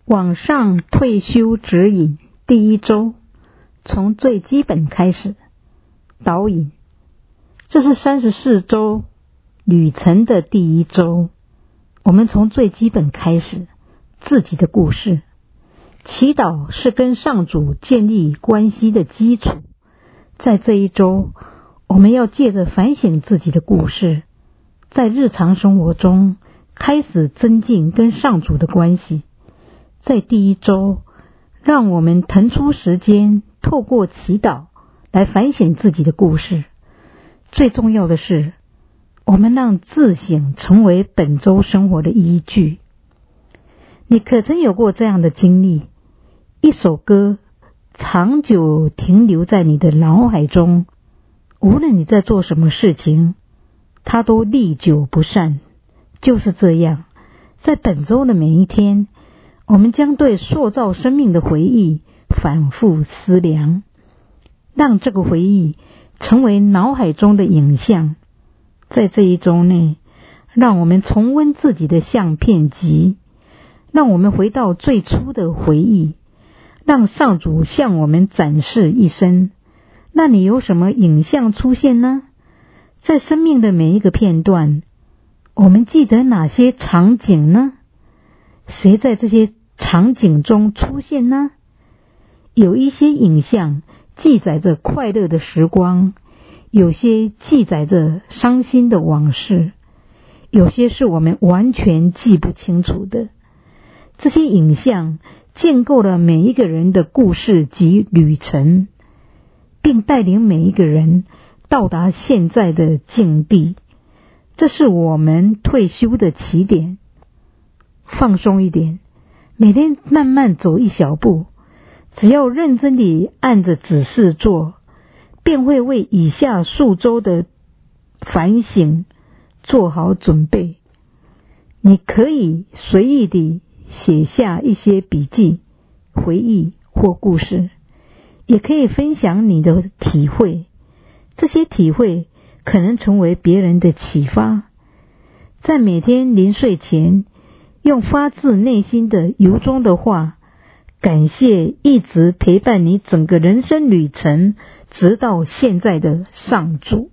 网上退休指引第一周，从最基本开始。导引，这是34周旅程的第一周，我们从最基本开始，自己的故事。祈祷是跟上主建立关系的基础。在这一周，我们要借着反省自己的故事，在日常生活中开始增进跟上主的关系。在第一周，让我们腾出时间，透过祈祷来反省自己的故事。最重要的是，我们让自省成为本周生活的依据。你可曾有过这样的经历？一首歌长久停留在你的脑海中，无论你在做什么事情，它都历久不散。就是这样，在本周的每一天，我们将对塑造生命的回忆反复思量，让这个回忆成为脑海中的影像。在这一周内，让我们重温自己的相片集，让我们回到最初的回忆，让上主向我们展示一生。那你有什么影像出现呢？在生命的每一个片段，我们记得哪些场景呢？谁在这些场景中出现呢？有一些影像记载着快乐的时光，有些记载着伤心的往事，有些是我们完全记不清楚的。这些影像建构了每一个人的故事及旅程，并带领每一个人到达现在的境地。这是我们退休的起点。放松一点，每天慢慢走一小步，只要认真地按着指示做，便会为以下数周的反省做好准备。你可以随意地写下一些笔记、回忆或故事，也可以分享你的体会。这些体会可能成为别人的启发。在每天临睡前，用发自内心的由衷的话，感谢一直陪伴你整个人生旅程直到现在的上主。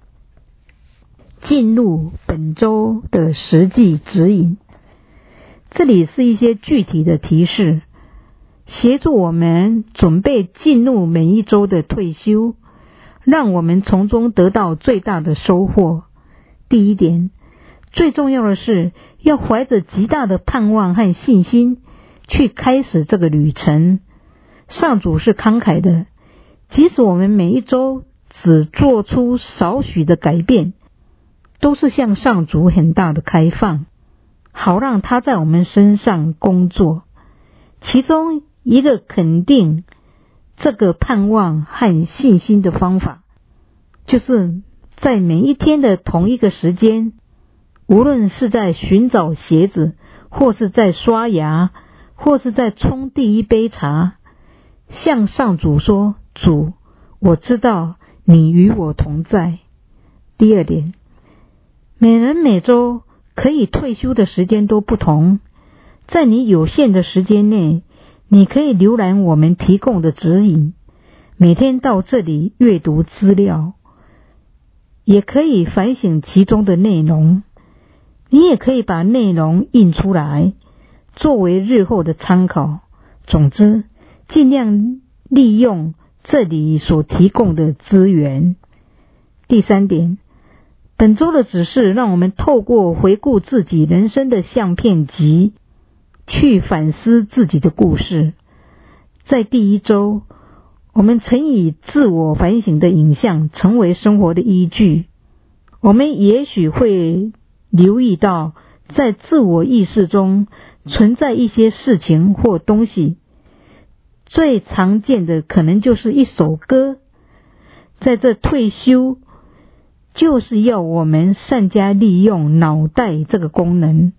进入本周的实际指引，这里是一些具体的提示，协助我们准备进入每一周的退休，让我们从中得到最大的收获。第一点，最重要的是要怀着极大的盼望和信心去开始这个旅程。上主是慷慨的，即使我们每一周只做出少许的改变，都是向上主很大的开放，好让他在我们身上工作。其中一个肯定这个盼望和信心的方法，就是在每一天的同一个时间，无论是在寻找鞋子，或是在刷牙，或是在冲第一杯茶，向上主说：主，我知道你与我同在。第二点，每人每周可以退休的时间都不同，在你有限的时间内，你可以浏览我们提供的指引，每天到这里阅读资料，也可以反省其中的内容。你也可以把内容印出来，作为日后的参考。总之，尽量利用这里所提供的资源。第三点，本周的指示让我们透过回顾自己人生的相片集，去反思自己的故事。在第一周，我们曾以自我反省的影像成为生活的依据。我们也许会留意到，在自我意识中存在一些事情或东西，最常见的可能就是一首歌。在这退休，就是要我们善加利用脑袋这个功能。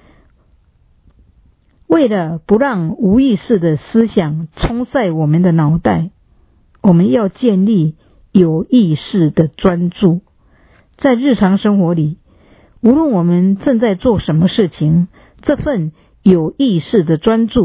为了不让无意识的思想冲塞我们的脑袋，我们要建立有意识的专注。在日常生活里，无论我们正在做什么事情，这份有意识的专注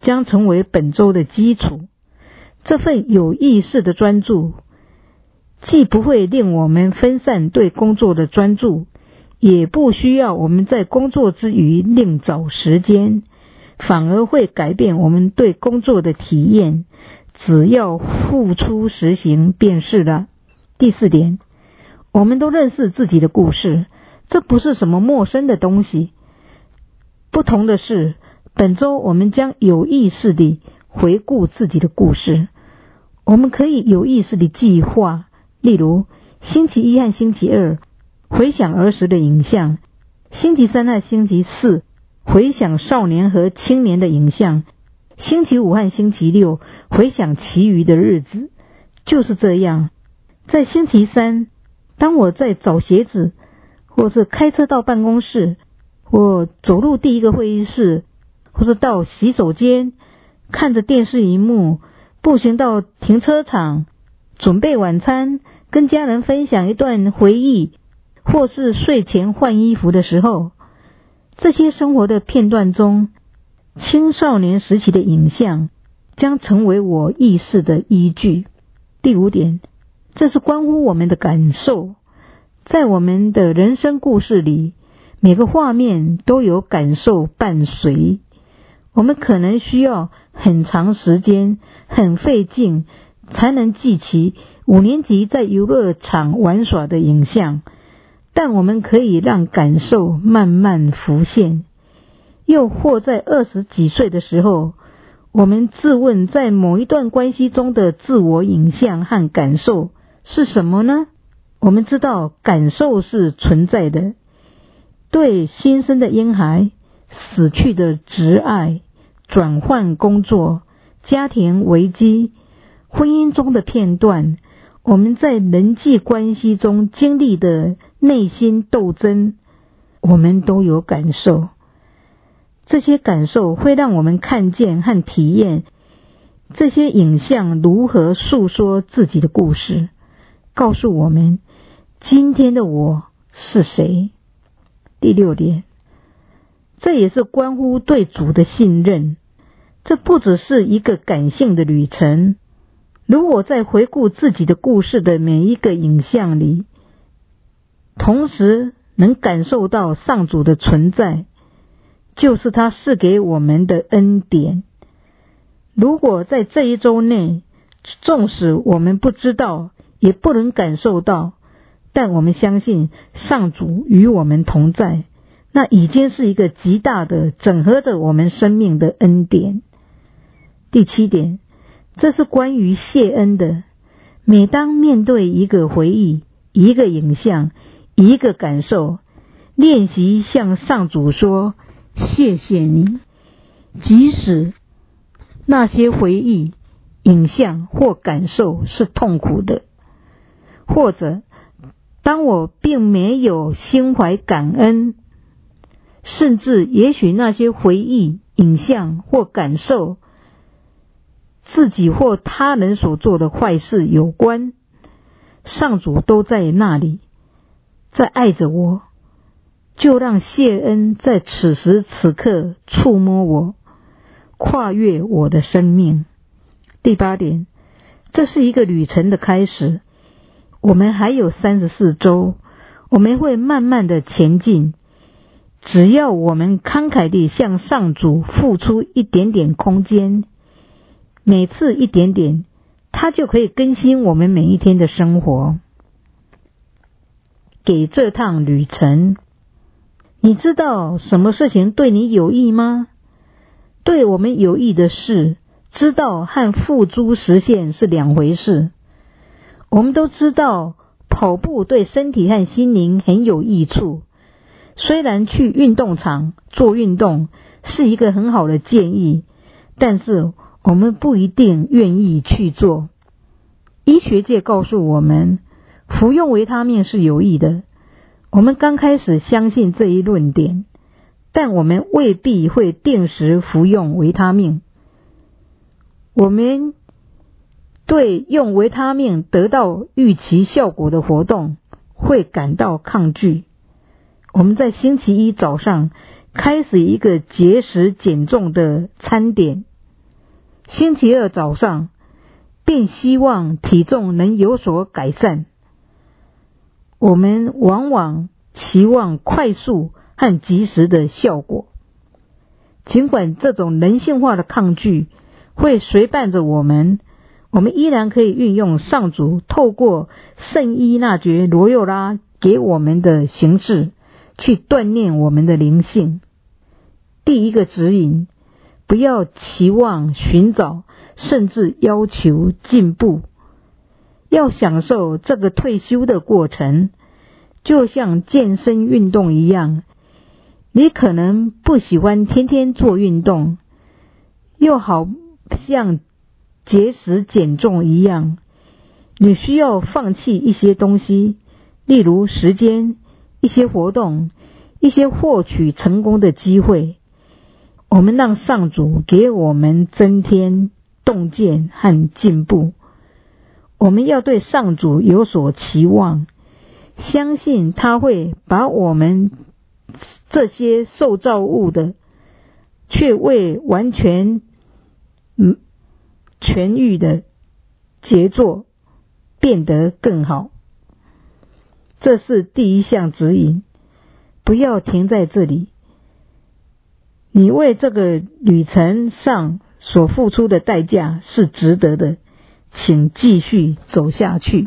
将成为本周的基础。这份有意识的专注，既不会令我们分散对工作的专注，也不需要我们在工作之余另找时间，反而会改变我们对工作的体验，只要付出实行便是了。第4点，我们都认识自己的故事，这不是什么陌生的东西。不同的是，本周我们将有意识地回顾自己的故事。我们可以有意识地计划，例如星期1和星期2回想儿时的影像，星期3和星期4回想少年和青年的影像，星期5和星期6回想其余的日子。就是这样，在星期3，当我在找鞋子，或是开车到办公室，或走入第一个会议室，或是到洗手间，看着电视荧幕，步行到停车场，准备晚餐，跟家人分享一段回忆，或是睡前换衣服的时候，这些生活的片段中，青少年时期的影像将成为我意识的依据。第5点，这是关乎我们的感受。在我们的人生故事里，每个画面都有感受伴随。我们可能需要很长时间，很费劲，才能记起5年级在游乐场玩耍的影像，但我们可以让感受慢慢浮现。又或在20几岁的时候，我们自问在某一段关系中的自我影像和感受是什么呢？我们知道感受是存在的，对新生的婴孩、死去的挚爱、转换工作、家庭危机、婚姻中的片段，我们在人际关系中经历的内心斗争，我们都有感受。这些感受会让我们看见和体验这些影像如何诉说自己的故事，告诉我们今天的我是谁。第6点，这也是关乎对主的信任。这不只是一个感性的旅程，如果在回顾自己的故事的每一个影像里，同时能感受到上主的存在，就是他赐给我们的恩典。如果在这一周内，纵使我们不知道，也不能感受到，但我们相信上主与我们同在，那已经是一个极大的整合着我们生命的恩典。第7点，这是关于谢恩的。每当面对一个回忆、一个影像、一个感受，练习向上主说谢谢你，即使那些回忆、影像或感受是痛苦的，或者当我并没有心怀感恩，甚至也许那些回忆、影像或感受自己或他人所做的坏事有关，上主都在那里，在爱着我。就让谢恩在此时此刻触摸我，跨越我的生命。第8点，这是一个旅程的开始。我们还有34周，我们会慢慢的前进。只要我们慷慨地向上主付出一点点空间，每次一点点，它就可以更新我们每一天的生活。给这趟旅程，你知道什么事情对你有益吗？对我们有益的事，知道和付诸实现是2回事。我们都知道跑步对身体和心灵很有益处，虽然去运动场做运动是一个很好的建议，但是我们不一定愿意去做。医学界告诉我们，服用维他命是有益的。我们刚开始相信这一论点，但我们未必会定时服用维他命。我们对用维他命得到预期效果的活动会感到抗拒。我们在星期1早上开始一个节食减重的餐点， 星期二早上便希望体重能有所改善。我们往往期望快速和及时的效果，尽管这种人性化的抗拒会随伴着我们依然可以运用上主透过圣依纳爵罗佑拉给我们的形式去锻炼我们的灵性。第一个指引，不要期望寻找甚至要求进步，要享受这个退休的过程，就像健身运动一样。你可能不喜欢天天做运动，又好像节食减重一样，你需要放弃一些东西，例如时间、一些活动、一些获取成功的机会。我们让上主给我们增添洞见和进步。我们要对上主有所期望，相信他会把我们这些受造物的却未完全痊愈的杰作变得更好。这是第一项指引，不要停在这里。你为这个旅程上所付出的代价是值得的，请继续走下去。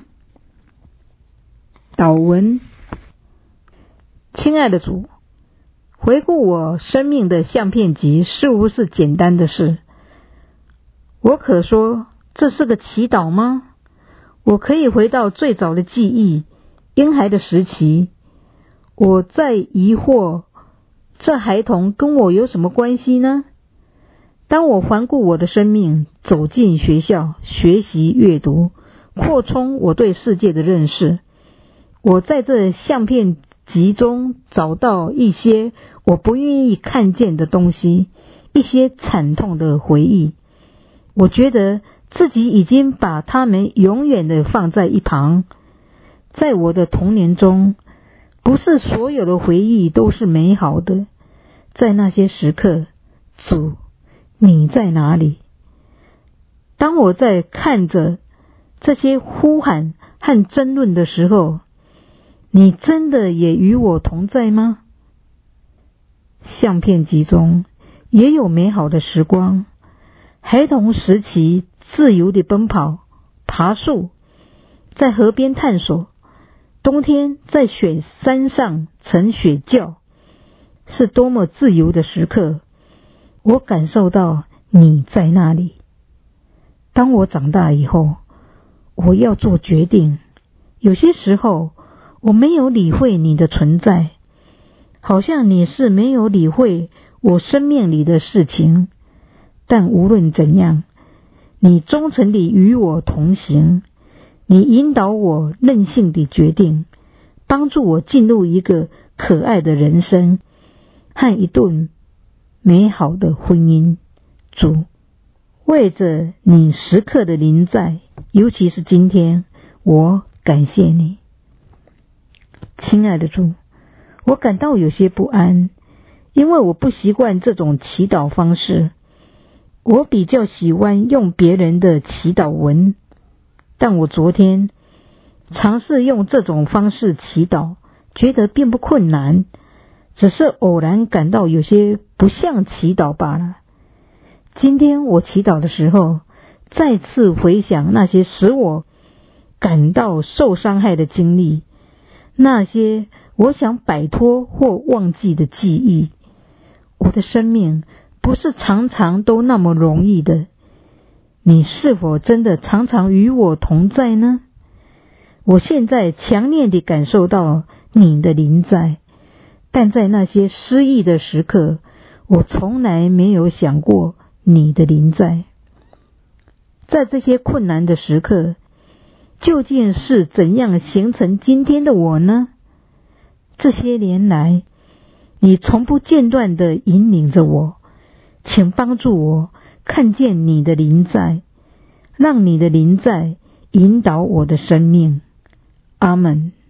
祷文：亲爱的主，回顾我生命的相片集似乎是简单的事，我可说这是个祈祷吗？我可以回到最早的记忆，婴孩的时期，我在疑惑这孩童跟我有什么关系呢？当我环顾我的生命，走进学校，学习阅读，扩充我对世界的认识，我在这相片集中找到一些我不愿意看见的东西，一些惨痛的回忆。我觉得自己已经把它们永远的放在一旁。在我的童年中，不是所有的回忆都是美好的。在那些时刻，主，你在哪里？当我在看着这些呼喊和争论的时候，你真的也与我同在吗？相片集中也有美好的时光，孩童时期自由地奔跑、爬树，在河边探索，冬天在雪山上乘雪橇，是多么自由的时刻。我感受到你在那里。当我长大以后，我要做决定，有些时候我没有理会你的存在，好像你是没有理会我生命里的事情，但无论怎样，你忠诚地与我同行，你引导我任性地决定，帮助我进入一个可爱的人生和一顿美好的婚姻。主，为着你时刻的临在，尤其是今天，我感谢你。亲爱的主，我感到有些不安，因为我不习惯这种祈祷方式。我比较喜欢用别人的祈祷文，但我昨天尝试用这种方式祈祷，觉得并不困难，只是偶然感到有些不像祈祷罢了。今天我祈祷的时候，再次回想那些使我感到受伤害的经历，那些我想摆脱或忘记的记忆。我的生命不是常常都那么容易的，你是否真的常常与我同在呢？我现在强烈地感受到你的临在，但在那些失意的时刻，我从来没有想过你的临在。在这些困难的时刻，究竟是怎样形成今天的我呢？这些年来，你从不间断地引领着我，请帮助我看见你的临在，让你的临在引导我的生命。阿们。